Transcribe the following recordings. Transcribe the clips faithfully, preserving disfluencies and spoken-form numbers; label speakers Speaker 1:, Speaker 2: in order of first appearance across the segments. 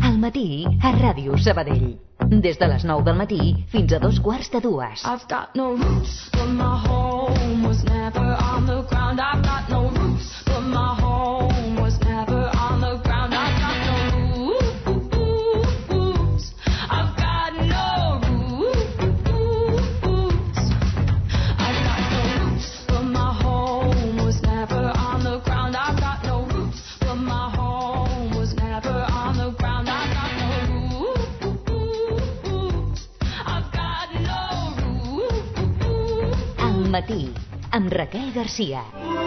Speaker 1: Al matí, a Ràdio Sabadell. Des de les nou del matí fins a dos quarts de dues.
Speaker 2: I've got no roots, but my home was never on the ground. I've got no roots, but my home was never on the ground. I've got no roots. I've got no roots. I've got no roots, but my home was never on the ground. I've got no roots, but my home was never on the ground. I've got no roots. I've got no roots.
Speaker 1: Al matí, amb Raquel Garcia.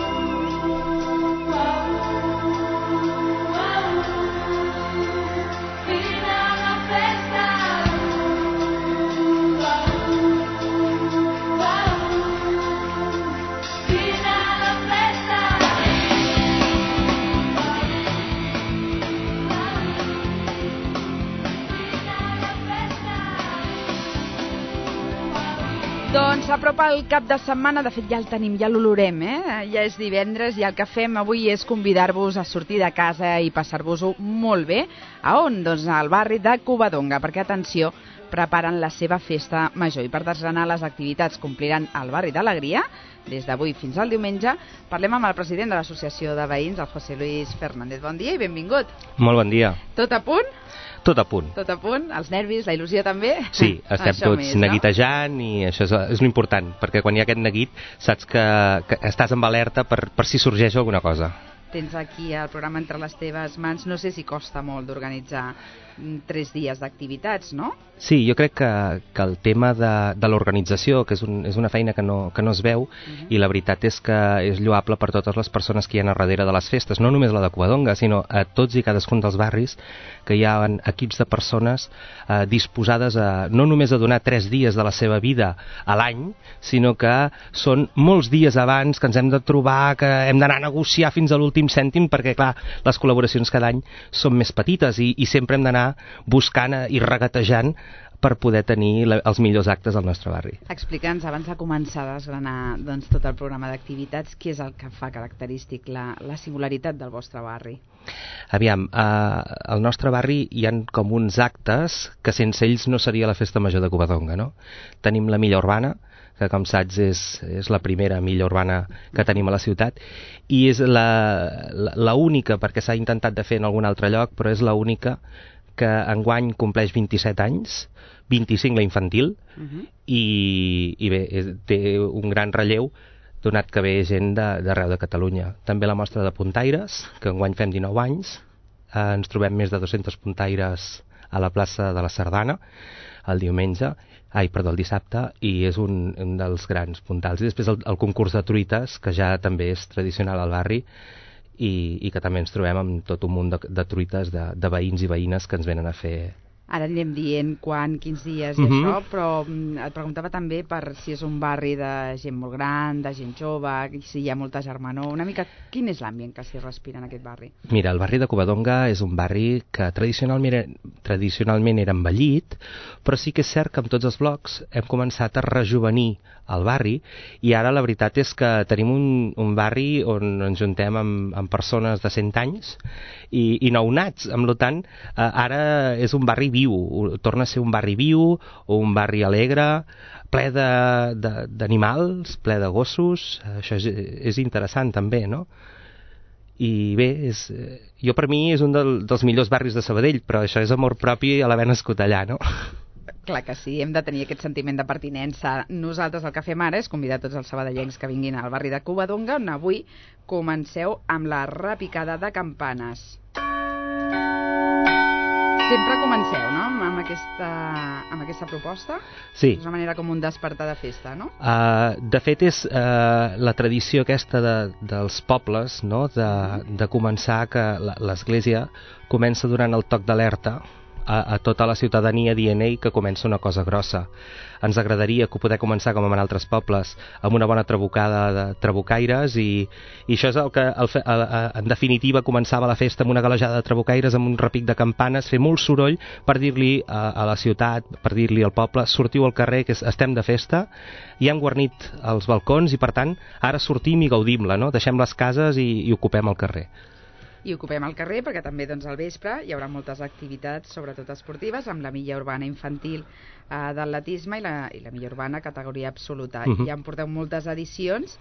Speaker 3: Doncs s'apropa el cap de setmana, de fet ja el tenim, ja l'olorem, eh? Ja és divendres i el que fem avui és convidar-vos a sortir de casa i passar-vos-ho molt bé. A on? Doncs al barri de Covadonga, perquè, atenció, preparen la seva festa major. I per desgranar les activitats que ompliran el barri d'Alegria, des d'avui fins al diumenge, parlem amb el president de l'Associació de Veïns, el José Luis Fernández. Bon dia i benvingut.
Speaker 4: Molt bon dia.
Speaker 3: Tot a punt?
Speaker 4: Tot a punt.
Speaker 3: Tot a punt? Els nervis, la il·lusió també?
Speaker 4: Sí, estem
Speaker 3: Això
Speaker 4: tots
Speaker 3: més,
Speaker 4: neguitejant, no? I això és, és l'important, perquè quan hi ha aquest neguit saps que, que estàs amb alerta per, per si sorgeix alguna cosa.
Speaker 3: Tens aquí el programa entre les teves mans. No sé si costa molt d'organitzar tres dies d'activitats, no?
Speaker 4: Sí, jo crec que, que el tema de, de l'organització, que és, un, és una feina que no, que no es veu, uh-huh. I la veritat és que és lloable per totes les persones que hi ha a darrere de les festes, no només la de Covadonga, sinó a tots i cadascun dels barris, que hi ha equips de persones eh, disposades a, no només a donar tres dies de la seva vida a l'any, sinó que són molts dies abans que ens hem de trobar, que hem d'anar a negociar fins a l'últim cèntim, perquè, clar, les col·laboracions cada any són més petites i, i sempre hem d'anar buscant i regatejant per poder tenir la, els millors actes al nostre barri.
Speaker 3: Explica'ns, abans de començar a desgranar doncs, tot el programa d'activitats, què és el que fa característic la, la singularitat del vostre barri?
Speaker 4: Aviam, eh, al nostre barri hi ha com uns actes que sense ells no seria la festa major de Covadonga, no? Tenim la Milla Urbana, que com saps és, és la primera milla urbana que tenim a la ciutat, i és la, la, la única, perquè s'ha intentat de fer en algun altre lloc, però és la única que enguany compleix vint-i-set anys, vint-i-cinc la infantil, uh-huh. i, i bé, és, té un gran relleu, donat que ve gent d'arreu de, de Catalunya. També la mostra de puntaires, que enguany fem dinou anys, eh, ens trobem més de dos-cents puntaires a la plaça de la Sardana, el diumenge, ai, perdó, el dissabte, i és un, un dels grans puntals. I després el, el concurs de truites, que ja també és tradicional al barri, i, i que també ens trobem amb tot un munt de, de truites de, de veïns i veïnes que ens venen a fer.
Speaker 3: Ara anirem dient quan, quins dies i
Speaker 4: uh-huh.
Speaker 3: això, però et preguntava també per si és un barri de gent molt gran, de gent jove, si hi ha molta germanor, una mica quin és l'ambient que s'hi respira en aquest barri?
Speaker 4: Mira, el barri de Covadonga és un barri que tradicionalment, tradicionalment era envellit, però sí que és cert que amb tots els blocs hem començat a rejuvenir el barri, i ara la veritat és que tenim un, un barri on ens juntem amb, amb persones de cent anys i, i nounats, amb tant, eh, ara és un barri viu, torna a ser un barri viu, o un barri alegre, ple d'animals, ple de gossos, això és, és interessant també, no? I bé, és, jo per mi és un del, dels millors barris de Sabadell, però això és amor propi a l'haver nascut allà, no?
Speaker 3: Clar que sí, hem de tenir aquest sentiment de pertinença. Nosaltres el que fem ara és convidar tots els sabadellencs que vinguin al barri de Covadonga, on avui comenceu amb la repicada de campanes. Sempre comenceu, no?, amb aquesta, amb aquesta proposta?
Speaker 4: Sí.
Speaker 3: És una manera com un despertar de festa, no?
Speaker 4: Uh, de fet, és uh, la tradició aquesta de, dels pobles, no?, de, de començar que l'església comença durant el toc d'alerta a, a tota la ciutadania dient ei que comença una cosa grossa. Ens agradaria que poder començar com en altres pobles amb una bona trabucada de trabucaires i, i això és el que el, el, en definitiva començava la festa amb una galejada de trabucaires, amb un repic de campanes, fer molt soroll per dir-li a, a la ciutat, per dir-li al poble, sortiu al carrer que estem de festa, i han guarnit els balcons i per tant ara sortim i gaudim-la, no? Deixem les cases i, i ocupem el carrer.
Speaker 3: i ocupem el carrer perquè també doncs, al vespre hi haurà moltes activitats, sobretot esportives, amb la milla urbana infantil eh, d'atletisme i, la, i la milla urbana categoria absoluta. Uh -huh. Ja en porteu moltes edicions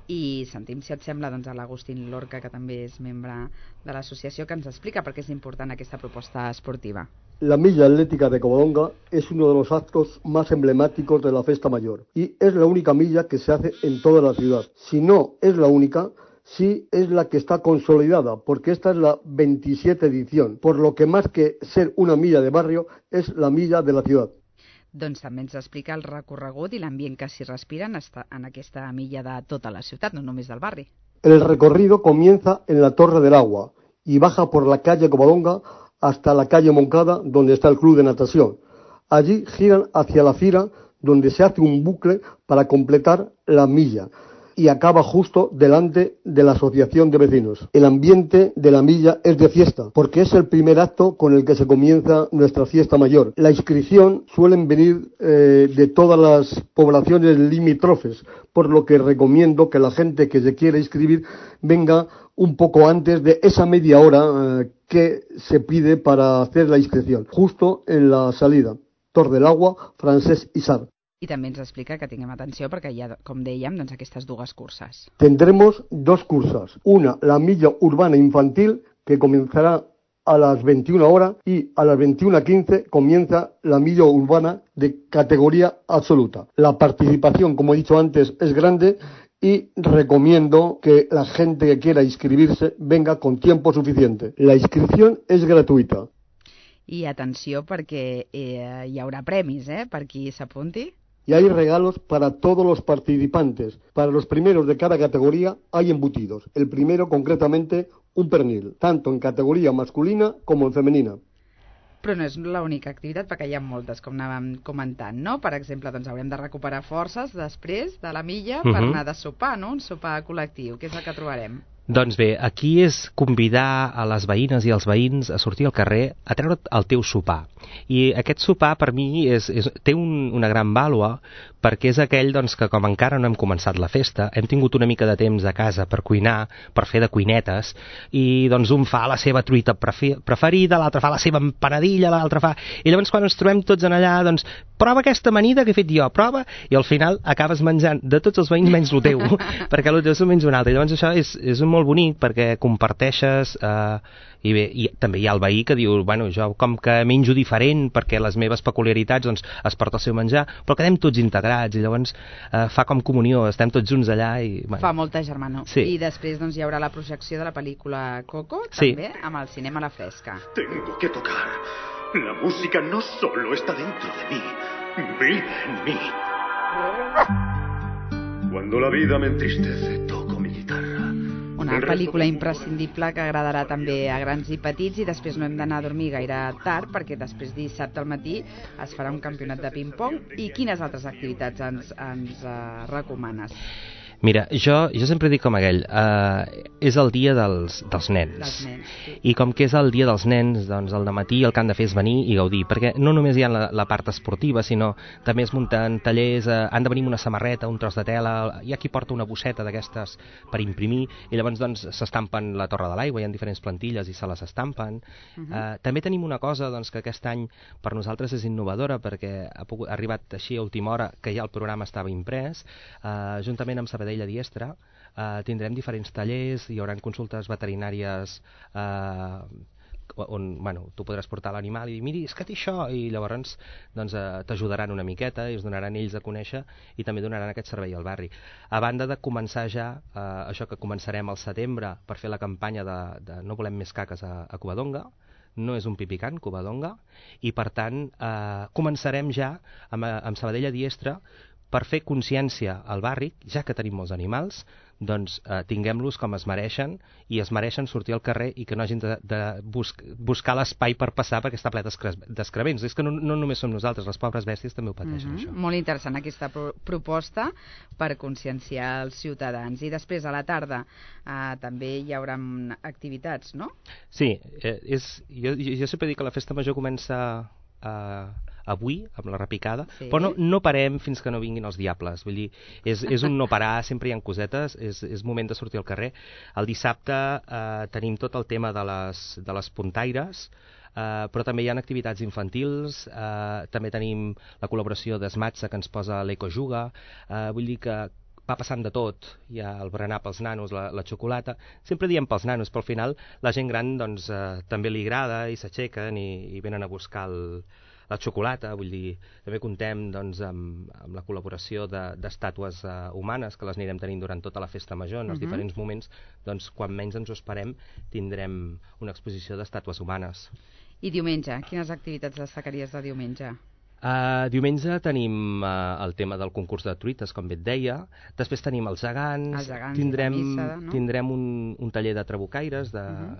Speaker 3: i sentim, si et sembla, doncs, a l'Agustín Lorca, que també és membre de l'associació, que ens explica per què és important aquesta proposta esportiva.
Speaker 5: La milla atlética de Covadonga es uno de los actos más emblemáticos de la Festa Mayor y es la única milla que se hace en toda la ciudad. Si no es la única, sí es la que está consolidada, porque esta es la veintisiete edición, por lo que más que ser una milla de barrio, es la milla de la ciudad.
Speaker 3: Doncs també ens explica el recorregut i l'ambient que s'hi respira en, esta, en aquesta milla de tota la ciutat, no només del barri.
Speaker 5: El recorrido comienza en la Torre del Agua y baja por la calle Covadonga hasta la calle Moncada, donde está el club de natación. Allí giran hacia la Fira, donde se hace un bucle para completar la milla y acaba justo delante de la asociación de vecinos. El ambiente de la milla es de fiesta, porque es el primer acto con el que se comienza nuestra fiesta mayor. La inscripción suelen venir eh, de todas las poblaciones limítrofes, por lo que recomiendo que la gente que se quiera inscribir venga un poco antes de esa media hora eh, que se pide para hacer la inscripción, justo en la salida. Tor del Agua, Francesc Isar.
Speaker 3: I també ens explica que tinguem atenció perquè hi ha, com dèiem, doncs aquestes dues curses.
Speaker 5: Tendremos dos cursas. Una, la milla urbana infantil, que comenzará a las veintiuna horas, y a las veintiuna quince comienza la milla urbana de categoría absoluta. La participación, como he dicho antes, es grande y recomiendo que la gente que quiera inscribirse venga con tiempo suficiente. La inscripción es gratuita.
Speaker 3: I atenció perquè eh, hi haurà premis, eh, per qui s'apunti.
Speaker 5: Y hay regalos para todos los participantes. Para los primeros de cada categoría hay embutidos. El primero, concretamente, un pernil, tanto en categoría masculina como en femenina.
Speaker 3: Però no és l'única activitat, perquè hi ha moltes, com anàvem comentant, no? Per exemple, doncs haurem de recuperar forces després de la milla per
Speaker 4: Uh-huh.
Speaker 3: anar de sopar, no? Un sopar col·lectiu, que és el que trobarem.
Speaker 4: Doncs bé, aquí és convidar a les veïnes i els veïns a sortir al carrer a treure el teu sopar. I aquest sopar per mi és, és, té un, una gran vàlua perquè és aquell doncs, que com encara no hem començat la festa, hem tingut una mica de temps a casa per cuinar, per fer de cuinetes, i doncs un fa la seva truita prefi- preferida, l'altre fa la seva empanadilla, l'altre fa... I llavors quan ens trobem tots en allà, doncs prova aquesta amanida que he fet jo, prova, i al final acabes menjant de tots els veïns menys el teu, perquè el teu s'ho menja un altre. I llavors això és, és molt bonic perquè comparteixes eh, i bé, i també hi ha el veí que diu, bueno, jo com que menjo diferent perquè les meves peculiaritats doncs es porta el seu menjar, però quedem tots integrats i llavors eh, fa com comunió, estem tots junts allà i... Bueno.
Speaker 3: Fa molta germanor.
Speaker 4: Sí.
Speaker 3: I després doncs, hi haurà la projecció de la pel·lícula Coco,
Speaker 4: Sí.
Speaker 3: també, amb el cinema a la fresca.
Speaker 6: Tengo que tocar. La música no solo está dentro de mí, vive en mí. Cuando la vida me entristece, toco mi guitarra.
Speaker 3: Una pel·lícula imprescindible que agradarà també a grans i petits, i després no hem d'anar a dormir gaire tard perquè després dissabte al matí es farà un campionat de ping-pong. I quines altres activitats ens, ens uh, recomanes?
Speaker 4: Mira, jo, jo sempre dic com aquell, eh, és el dia dels, dels nens.
Speaker 3: Dels nens, sí.
Speaker 4: I com que és el dia dels nens, doncs al dematí el que han de fer és venir i gaudir, perquè no només hi ha la, la part esportiva, sinó també es munten tallers, eh, han de venir amb una samarreta, un tros de tela, hi ha qui porta una bosseta d'aquestes per imprimir, i llavors doncs s'estampen la Torre de l'Aigua, hi ha diferents plantilles i se les estampen. Uh -huh. eh, també tenim una cosa doncs, que aquest any per nosaltres és innovadora, perquè ha, pogut, ha arribat així a última hora que ja el programa estava imprès, eh, juntament amb Sabadell a Diestra, eh, tindrem diferents tallers, hi haurà consultes veterinàries eh, on bueno, tu podràs portar l'animal i dir, miri, és que té això, i llavors doncs, eh, t'ajudaran una miqueta i es donaran ells a conèixer i també donaran aquest servei al barri. A banda de començar ja, eh, això que començarem al setembre per fer la campanya de, de no volem més caques a, a Covadonga, no és un pipicant, Covadonga, i per tant eh, començarem ja amb, amb Sabadell a Diestra per fer consciència al barri, ja que tenim molts animals, doncs eh, tinguem-los com es mereixen, i es mereixen sortir al carrer i que no hagin de, de bus buscar l'espai per passar perquè està ple d'escravents. És que no, no només som nosaltres, les pobres bèsties també ho pateixen, uh -huh. això.
Speaker 3: Molt interessant aquesta pro proposta per conscienciar els ciutadans. I després a la tarda eh, també hi haurà activitats, no?
Speaker 4: Sí, eh, és, jo, jo sempre dic que la festa major comença eh, avui, amb la repicada,
Speaker 3: Sí.
Speaker 4: però no, no parem fins que no vinguin els diables. Vull dir, és, és un no parar, sempre hi ha cosetes, és, és moment de sortir al carrer. El dissabte eh, tenim tot el tema de les, de les puntaires, eh, però també hi ha activitats infantils, eh, també tenim la col·laboració d'Esmatsa que ens posa l'Ecojuga, eh, vull dir que va passant de tot, hi ha el berenar pels nanos, la, la xocolata, sempre diem pels nanos, però al final la gent gran doncs, eh, també li agrada i s'aixequen i, i venen a buscar el, la xocolata, vull dir, també contem doncs, amb, amb la col·laboració d'estàtues de, uh, humanes que les anirem tenint durant tota la festa major, en els
Speaker 3: Mhm.
Speaker 4: diferents moments, doncs quan menys ens ho esperem tindrem una exposició d'estàtues humanes.
Speaker 3: I diumenge, quines activitats destacaries de diumenge?
Speaker 4: Uh, diumenge tenim uh, el tema del concurs de truites, com bé et deia. Després tenim els gegants.
Speaker 3: Els gegants i
Speaker 4: tindrem,
Speaker 3: la missa, no?
Speaker 4: tindrem un, un taller de trabucaires, de,
Speaker 3: Mhm.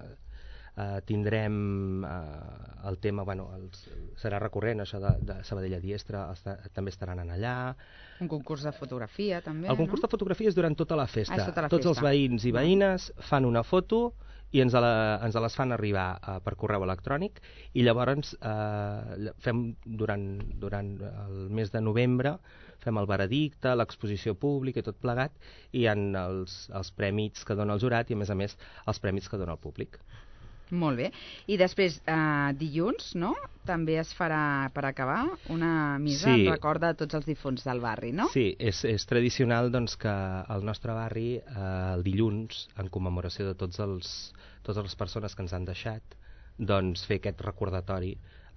Speaker 4: uh, tindrem uh, el tema, bueno, els, serà recurrent això de, de Sabadell a Diestre, està, també estaran en allà.
Speaker 3: Un concurs de fotografia, també,
Speaker 4: El concurs
Speaker 3: no?
Speaker 4: de fotografia és durant tota la festa.
Speaker 3: Ah, és tota la
Speaker 4: Tots
Speaker 3: festa.
Speaker 4: els veïns i
Speaker 3: Val.
Speaker 4: veïnes fan una foto i ens, la, ens les fan arribar uh, per correu electrònic i llavors uh, fem durant, durant el mes de novembre fem el veredicte, l'exposició pública i tot plegat, i hi ha els, els prèmits que dona el jurat i a més a més els prèmits que dona el públic.
Speaker 3: Molt bé. I després, eh, dilluns, no? També es farà, per acabar, una missa
Speaker 4: Sí.
Speaker 3: en record de tots els difunts del barri, no?
Speaker 4: Sí, és, és tradicional doncs, que al nostre barri eh, el dilluns, en commemoració de tots els, totes les persones que ens han deixat, doncs fer aquest recordatori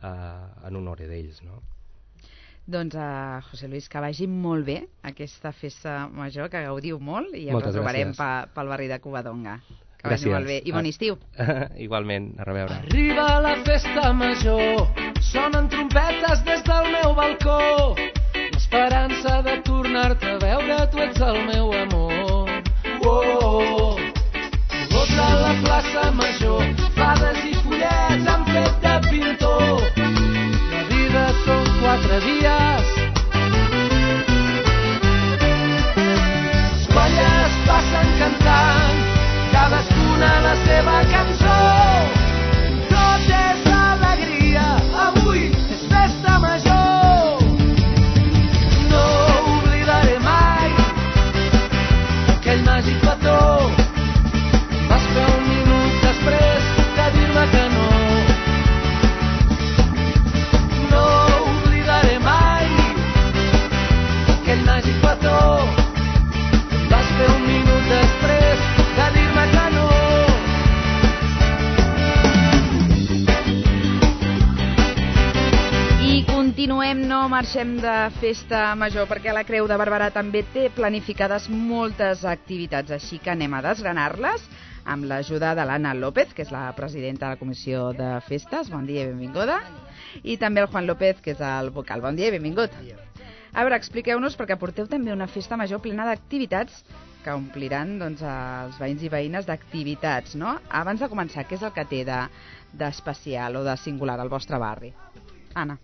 Speaker 4: eh, en honor d'ells, no?
Speaker 3: Doncs, uh, José Luis, que vagi molt bé aquesta festa major, que gaudiu molt i ens
Speaker 4: Moltes
Speaker 3: retrobarem
Speaker 4: gràcies.
Speaker 3: pe, pel barri de Covadonga. Que
Speaker 4: Gràcies.
Speaker 3: vagi molt bé. I bon estiu.
Speaker 4: Igualment, a reveure.
Speaker 7: Arriba la festa major, sonen trompetes des del meu balcó. L'esperança de tornar-te a veure, tu ets el meu amor. Oh, oh. Colors a la plaça major, fades i follets han fet de pintor. La vida són quatre dies. Les colles passen cantant, cadascuna la seva cançó. Tot és alegria, avui és festa major. No oblidaré mai aquell màgic petó. Vas fer un minut després de dir-me que no. No oblidaré mai aquell màgic petó. Vas fer un minut després de dir-me que no.
Speaker 3: I continuem, no marxem de festa major, perquè la Creu de Barberà també té planificades moltes activitats, així que anem a desgranar-les amb l'ajuda de l'Anna López, que és la presidenta de la Comissió de Festes. Bon dia i benvinguda. I també el Juan López, que és el vocal. Bon dia i benvingut. A veure, expliqueu-nos, perquè porteu també una festa major plena d'activitats que ompliran doncs, els veïns i veïnes d'activitats, no? Abans de començar, què és el que té de, d'especial o de singular al vostre barri? Anna.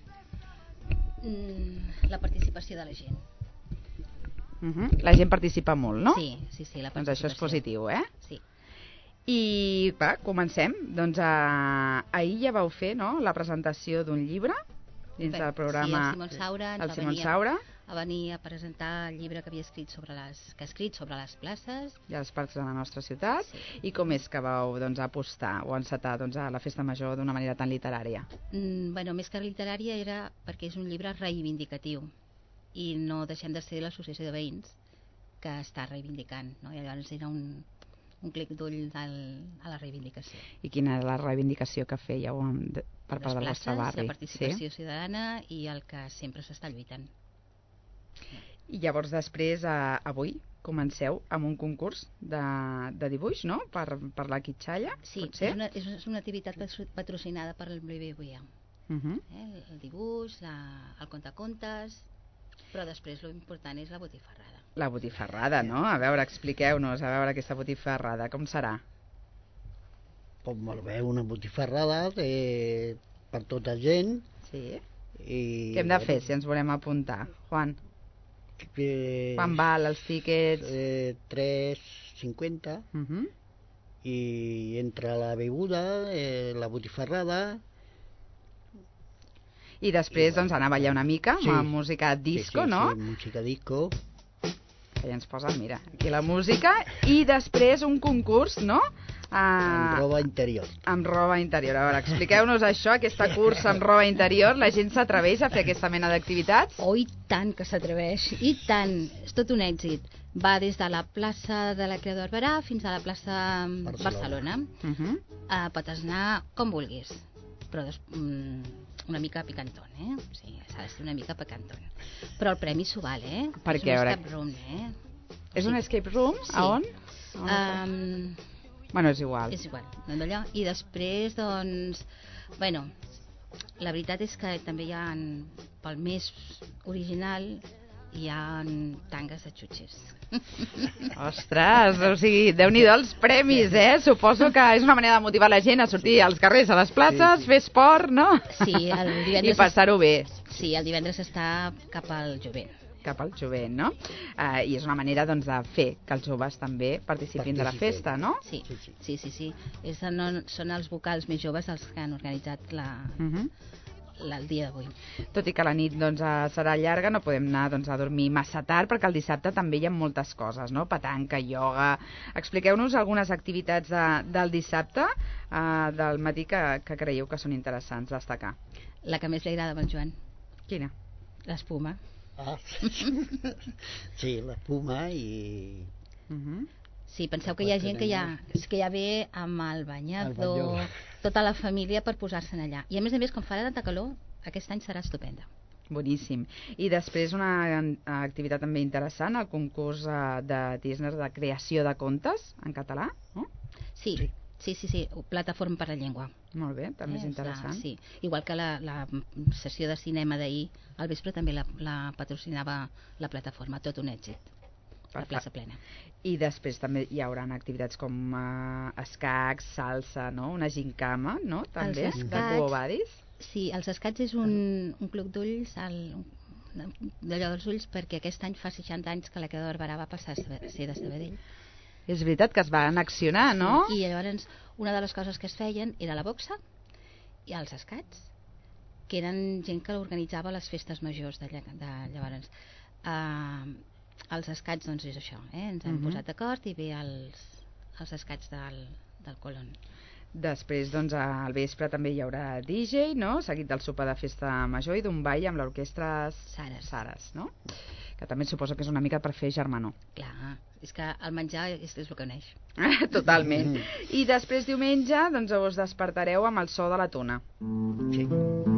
Speaker 8: Mm, la participació de la gent.
Speaker 3: Uh -huh. La gent participa molt, no?
Speaker 8: Sí, sí, sí, la
Speaker 3: Doncs
Speaker 8: participació.
Speaker 3: això és positiu, eh?
Speaker 8: Sí.
Speaker 3: I, va, comencem. Doncs eh, ahir ja vau fer, no?, la presentació d'un llibre dins
Speaker 8: Bé,
Speaker 3: del programa...
Speaker 8: Sí, el Simon Saura ens
Speaker 3: el
Speaker 8: va
Speaker 3: Simon
Speaker 8: venir a-
Speaker 3: Saura
Speaker 8: a venir a presentar el llibre que havia escrit sobre les, que ha escrit sobre les places.
Speaker 3: i els parcs de la nostra ciutat.
Speaker 8: Sí.
Speaker 3: I com és que vau doncs, apostar o encetar doncs, a la festa major d'una manera tan literària?
Speaker 8: Mm, bueno, més que literària era perquè és un llibre reivindicatiu i no deixem de ser l'associació de veïns que està reivindicant, no? I llavors era un, un clic d'ull del, a la reivindicació.
Speaker 3: I quina és la reivindicació que fèieu amb, de, per
Speaker 8: Les
Speaker 3: part del vostre
Speaker 8: places,
Speaker 3: barri?
Speaker 8: la participació
Speaker 3: Sí?
Speaker 8: ciutadana i el que sempre s'està lluitant.
Speaker 3: I llavors després, eh, avui, comenceu amb un concurs de, de dibuix, no?, per, per la Quitxalla,
Speaker 8: Sí,
Speaker 3: potser?
Speaker 8: és una, és una activitat patro- patrocinada per el B B V A.
Speaker 3: Uh -huh.
Speaker 8: Eh? El, el dibuix, la, el contacontes, però després l'important és la botifarrada.
Speaker 3: La botifarrada, no? A veure, expliqueu-nos, a veure aquesta botifarrada, com serà?
Speaker 9: Com molt bé, una botifarrada de... per tota gent.
Speaker 3: Sí?
Speaker 9: I,
Speaker 3: Què hem de fer si ens volem apuntar? Juan,
Speaker 9: Eh,
Speaker 3: quan val els tíquets?
Speaker 9: Eh, tres cinquanta.
Speaker 3: Uh -huh.
Speaker 9: I entre la beguda, eh, la botifarrada...
Speaker 3: I després, doncs, anar a ballar una mica,
Speaker 9: Sí.
Speaker 3: amb música disco,
Speaker 9: sí, sí,
Speaker 3: no?
Speaker 9: Sí, música disco.
Speaker 3: Que ja ens posen, mira, aquí la música. I després un concurs, no?
Speaker 9: Amb
Speaker 3: Uh,
Speaker 9: roba interior.
Speaker 3: amb roba interior. A veure, expliqueu-nos això, aquesta cursa amb roba interior. La gent s'atreveix a fer aquesta mena d'activitats?
Speaker 8: Oh, i tant que s'atreveix, i tant. És tot un èxit. Va des de la plaça de la Creu de Barberà fins a la plaça
Speaker 9: Barcelona.
Speaker 8: Barcelona.
Speaker 3: Uh -huh.
Speaker 8: Uh, pots anar com vulguis, però des, um, una mica picantón, eh? O sigui, s'ha de ser una mica picantón. Però el premi s'ho val, eh?
Speaker 3: Per
Speaker 8: és
Speaker 3: què?
Speaker 8: un
Speaker 3: A veure-
Speaker 8: escape room, eh?
Speaker 3: És un escape room?
Speaker 8: Sí.
Speaker 3: A on? A on
Speaker 8: Um,
Speaker 3: bueno, és igual.
Speaker 8: és igual, doncs allò. I després, doncs, bueno, la veritat és que també hi ha, pel més original, hi ha tangues de xutxes.
Speaker 3: Ostres, o sigui, déu-n'hi-do els premis, eh? Suposo que és una manera de motivar la gent a sortir als carrers, a les places,
Speaker 9: Sí, sí.
Speaker 3: fer esport, no?
Speaker 8: Sí, el
Speaker 3: I
Speaker 8: divendres...
Speaker 3: passar-ho bé.
Speaker 8: Sí, el divendres està cap al jovent.
Speaker 3: Cap al jovent, no? Uh, I és una manera, doncs, de fer que els joves també participin de la
Speaker 9: Participin.
Speaker 3: festa, no?
Speaker 8: Sí,
Speaker 9: Sí, sí.
Speaker 8: sí, sí. sí. És, no, són els vocals més joves els que han organitzat la,
Speaker 3: Uh -huh.
Speaker 8: la, el dia d'avui.
Speaker 3: Tot i que la nit doncs, eh, serà llarga, no podem anar doncs, a dormir massa tard, perquè el dissabte també hi ha moltes coses, no? Petanca, ioga... Expliqueu-nos algunes activitats de, del dissabte, uh, del matí, que, que creieu que són interessants destacar.
Speaker 8: La que més li agrada a en Joan,
Speaker 3: Quina?
Speaker 8: l'espuma.
Speaker 9: Ah. Sí, la puma i...
Speaker 3: Uh -huh.
Speaker 8: Sí, penseu que hi ha gent que ja, que ja ve amb el
Speaker 9: El
Speaker 8: banyador,
Speaker 9: banyador.
Speaker 8: tota la família per posar-se'n allà. I a més a més, com farà tanta calor, aquest any serà estupenda.
Speaker 3: Boníssim. I després una eh, activitat també interessant, el concurs eh, de Tisner de creació de contes en català, no?
Speaker 8: Sí, sí, sí, sí, plataforma per la llengua.
Speaker 3: Molt bé, també és
Speaker 8: Eh,
Speaker 3: interessant.
Speaker 8: la- Sí, igual que la, la sessió de cinema d'ahir, al vespre també la, la patrocinava la plataforma, tot un èxit. La
Speaker 3: Perfecte.
Speaker 8: plaça plena.
Speaker 3: I després també hi haurà activitats com uh, escacs, salsa, no? Una gincama, no? També,
Speaker 8: Els
Speaker 3: de
Speaker 8: escacs-
Speaker 3: Quo Vadis.
Speaker 8: Sí, els escats és un, un club d'ulls, el- d'allò dels ulls, perquè aquest any fa seixanta anys que la Creu de Barberà va passar a Saba- ser de Sabadell.
Speaker 3: És veritat que es van accionar, no?
Speaker 8: I llavors una de les coses que es feien era la boxa i els escats, que eren gent que organitzava les festes majors de, lla- de llavors. Uh, els escats, doncs és això, eh? Ens hem
Speaker 3: Mhm.
Speaker 8: posat d'acord i ve els, els escats del, del Colón.
Speaker 3: Després, doncs, al vespre també hi haurà D J, no? Seguit del sopar de festa major i d'un ball amb l'orquestra
Speaker 8: Sares.
Speaker 3: Sares, no? Que també suposo que és una mica per fer germanor.
Speaker 8: Clar, és que el menjar és, és el que uneix.
Speaker 3: Totalment. I després diumenge, doncs, us despertareu amb el so de la tuna.
Speaker 9: Sí.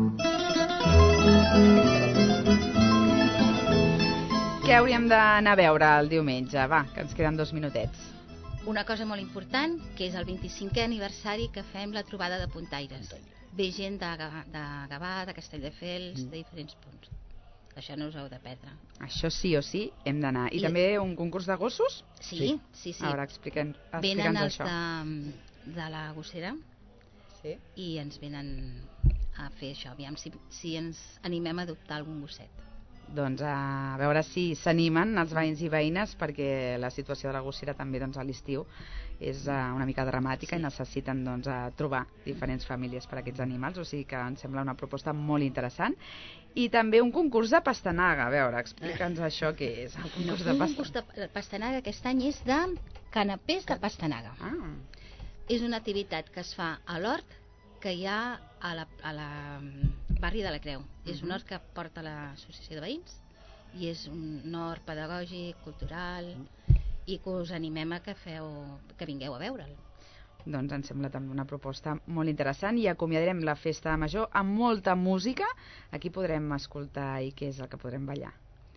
Speaker 3: Què hauríem d'anar a veure el diumenge? Va, que ens queden dos minutets.
Speaker 8: Una cosa molt important, que és el vint-i-cinquè aniversari que fem la trobada de puntaires. Ve gent de, Ga- de Gavà, de Castelldefels, de diferents punts. Això no us heu de perdre.
Speaker 3: Això sí o sí hem d'anar. I,
Speaker 8: I-
Speaker 3: també un concurs de gossos?
Speaker 8: Sí, sí, sí.
Speaker 3: A veure, expliquen,
Speaker 8: Venen
Speaker 3: explica'ns
Speaker 8: els
Speaker 3: això.
Speaker 8: de, de la gossera
Speaker 3: Sí.
Speaker 8: i ens venen a fer això. Aviam si, si ens animem a adoptar algun gosset.
Speaker 3: Doncs a veure si s'animen els veïns i veïnes, perquè la situació de la gossera també doncs, a l'estiu és uh, una mica dramàtica
Speaker 8: Sí.
Speaker 3: i necessiten doncs, a trobar diferents famílies per a aquests animals, o sigui que em sembla una proposta molt interessant. I també un concurs de pastanaga. A veure, explica'ns això què és, el
Speaker 8: No,
Speaker 3: concurs de
Speaker 8: un
Speaker 3: pastanaga.
Speaker 8: concurs de pastanaga aquest any és de canapés de pastanaga.
Speaker 3: Ah,
Speaker 8: És una activitat que es fa a l'hort que hi ha a la, a la mm, barri de la Creu. És un hort que porta l'associació de veïns i és un hort pedagògic, cultural, i que us animem a que feu, que vingueu a veure'l.
Speaker 3: doncs em sembla també una proposta molt interessant i acomiadarem la festa major amb molta música. Aquí podrem escoltar i què és el que podrem ballar.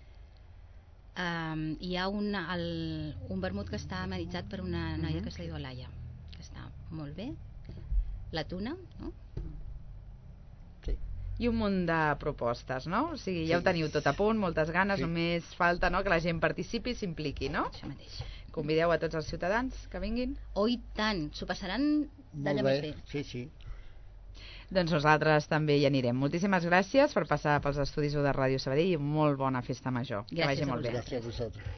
Speaker 8: Um, hi ha un, el, un vermut que està amenitzat per una noia
Speaker 3: Mhm.
Speaker 8: que se li diu Laia, que està molt bé. La tuna, no?
Speaker 3: I un munt de propostes, no? O sigui, ja
Speaker 9: Sí.
Speaker 3: ho teniu tot a punt, moltes ganes,
Speaker 9: Sí.
Speaker 3: només falta, no?, que la gent participi i s'impliqui, no?
Speaker 8: Això mateix.
Speaker 3: Convideu a tots els ciutadans que vinguin.
Speaker 8: Oh, i tant, s'ho passaran d'allà
Speaker 9: Molt
Speaker 8: més
Speaker 9: bé,
Speaker 8: bé.
Speaker 9: sí, sí.
Speaker 3: Doncs nosaltres també hi anirem. Moltíssimes gràcies per passar pels estudis u de Ràdio Sabadell i molt bona festa major. Que
Speaker 8: Gràcies
Speaker 3: vagi
Speaker 8: a
Speaker 3: molt bé.
Speaker 8: vosaltres.
Speaker 9: Gràcies a vosaltres.